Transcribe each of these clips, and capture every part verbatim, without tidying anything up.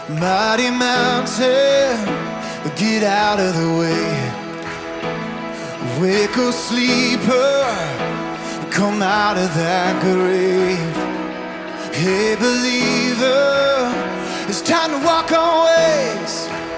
Mighty mountain, get out of the way. Wake up, sleeper, come out of that grave. Hey believer, it's time to walk on waves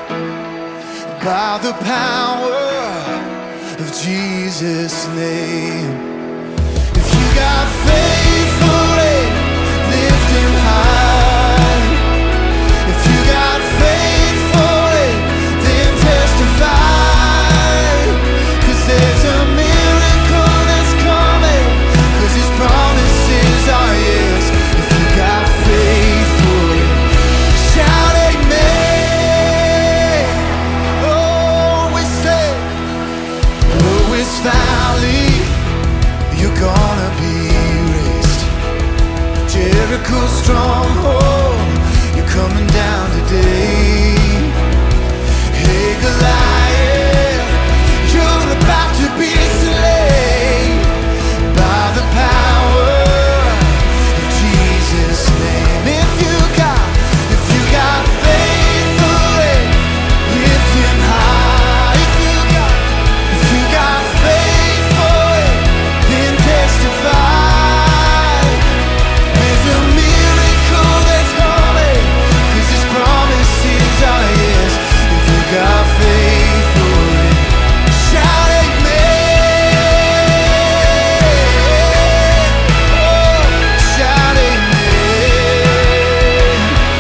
by the power of Jesus' name. If you got faith for it, lift him high. If you got faith for it, then testify. Cause there's a miracle that's coming, cause his promises are yes. If you got faith for it, shout amen. Oh, we say, Lowest Valley, you're gonna be raised. Jericho stronghold, you're coming down today. Hey Goliath, you're about to be slain by the power of Jesus' name. If you got, if you got faith for it, lift him high. If you got, if you got faith for it, then testify. There's a miracle that's coming, cause his promises are yes. If you got faith for it, shout amen. Oh, shout amen.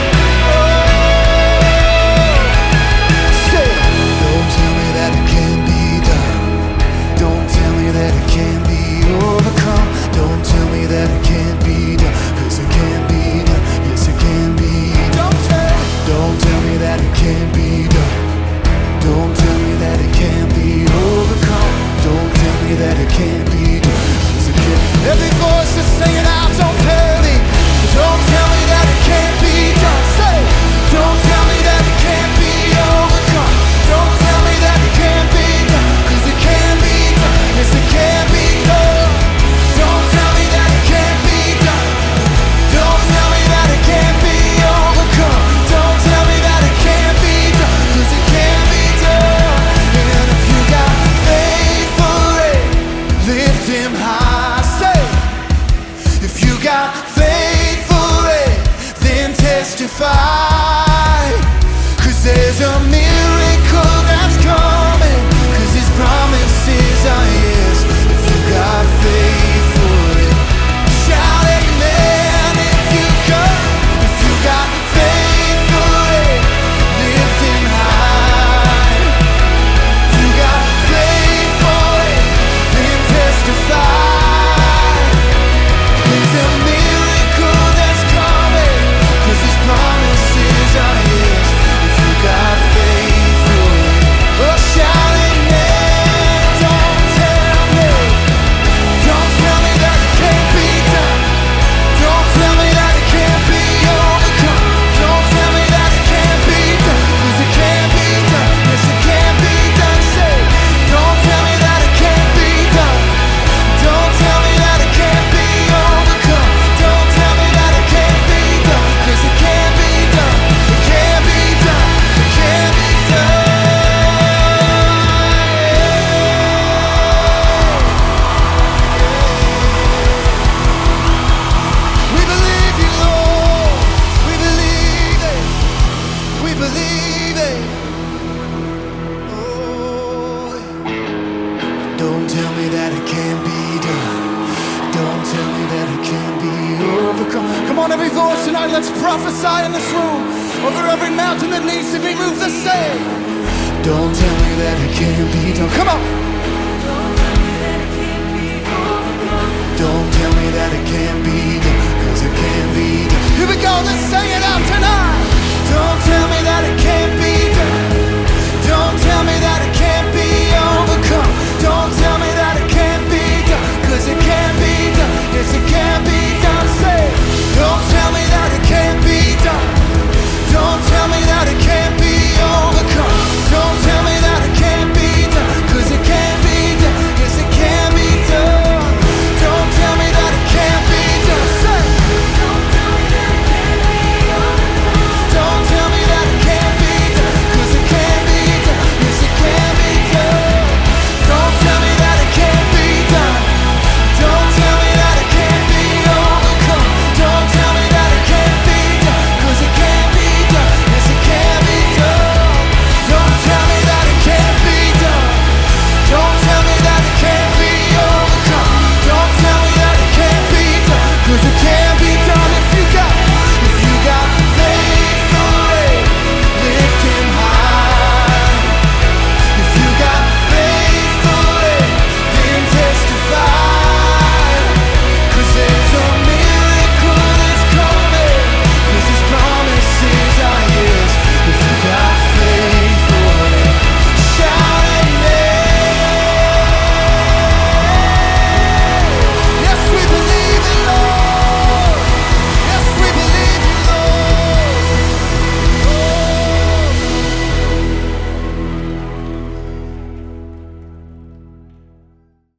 Oh, say, don't tell me that it can't be done. Don't tell me that it can't be overcome. Don't tell me that it can't be done, cause it can be done. Yes, it can be. Don't tell, don't tell me that it can't be done. Don't tell me that it can't be overcome. Don't tell me that it can't be done, cause it can. Every voice is singing out, don't tell me. Don't tell me that it can't be done. Say, don't tell me that it can't be overcome. Don't tell me that it can't be done, cause it can be done. Yes, it can be done. Don't tell me that it can't be done. Don't tell me that it can't be overcome. Don't tell me that it can't be done, cause it can be done. And if you got faith for it, lift him high. Say, if you got faith for it, then testify. Cause there's a miracle that's coming, cause his promises are yes. If you got faith for it, shout amen. If you got, if you got faith for it, lift him high. If you got faith for it, then testify. There's a miracle that's coming, cause his promises are yes. If you got faith for it, oh shout amen. Don't tell me, don't tell me that it can't be done. Don't tell me that it can't be overcome. Don't tell me that it can't be done, cause it can be done. Yes, it can be done. Say, don't tell me that it can't be done. Don't tell me that it can't be overcome. Don't tell me that it can't be done, cause it can be done. It can be done. It can be done. We believe you, Lord. We believe it. We believe it. Oh, don't tell me that it can't be done. Don't tell me that it can't be overcome. Come on, every voice tonight, let's prophesy in this room over every mountain that needs to be moved. Let's say, don't tell me that it can't be done. Come on. Don't tell me that it can't be done, cause it can be done. Here we go, let's sing it out tonight. Don't tell me that it can't be done. Don't tell me